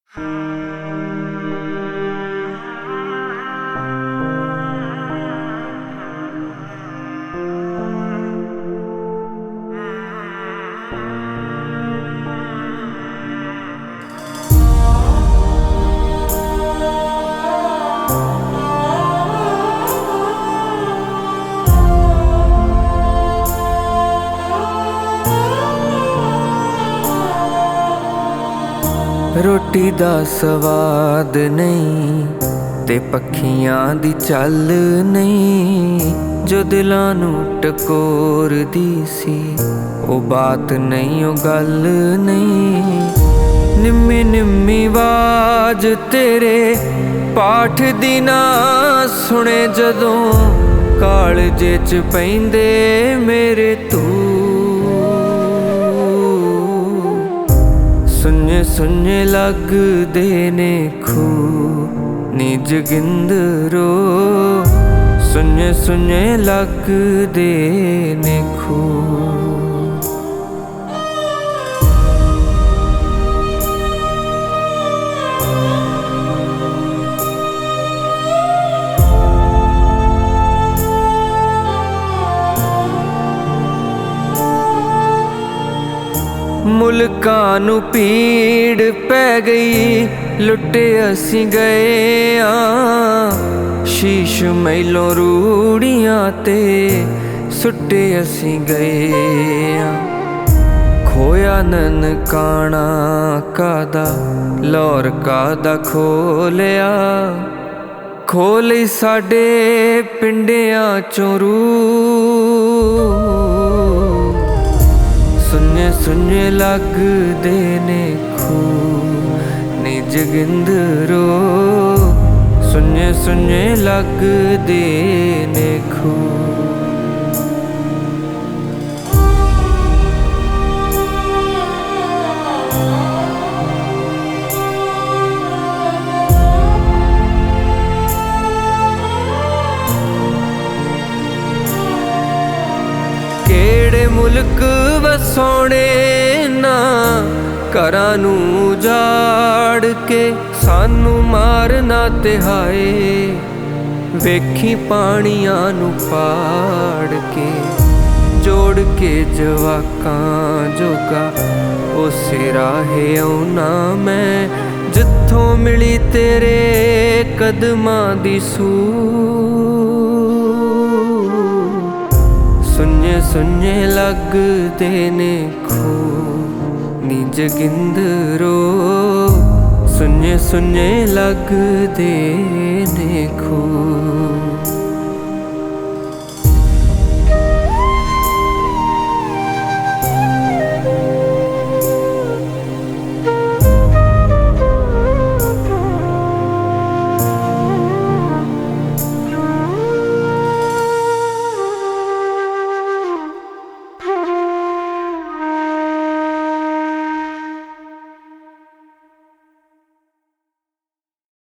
रोटी दा स्वाद नहीं ते पखियां दी चल नहीं, जो दिलां नूं टकोर दी सी ओ बात नहीं ओ गल नहीं। निम्मी निम्मी आवाज तेरे पाठ दी ना सुने जदों, कालजे च पैंदे मेरे तू। सुन्ने सुन्ने लगदे ने खूह नी जोगिंदरो, सुन्ने सुन्ने लगदे ने खूह। मुल्कां नूं पीड़ पै गई, लुटे असीं गए आं। शीश मैलों रूड़ियां ते सुट्टे असीं गए आं। खोया ननकाणा कादा लौर कादा खोलिया, खोली साडे पिंडियां चों रूह। सुन्ने सुन्ने लगदे ने खूह नी जोगिंदरो, सुन्ने सुन्ने लगदे ने खूह। केड़े मुल्क वसोने ना घरां नूं उजाड़ के, सानू मारना ते हाय वेखी पानियां नूं पाड़ के। जोड़ के जवाकां जोगा उसे राहे आउना मैं, जित्थों मिली तेरे कदमां दी सूह। सुन्ने सुन्ने लगदे ने खूह नी जोगिंदरो, सुन्ने सुन्ने लगदे ने खूह।